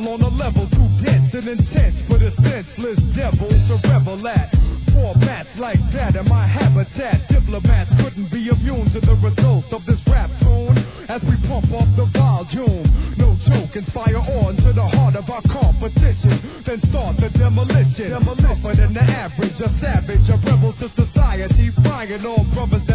rebel on a level too dense and intense for the senseless devils to revel at. Formats like that in my habitat. Diplomats couldn't be immune to the results of this rap tune as we pump up the volume. No joke, inspire on to the heart of our competition. Then start the demolition. Tougher than the average, a savage, a rebel to society, flying on brothers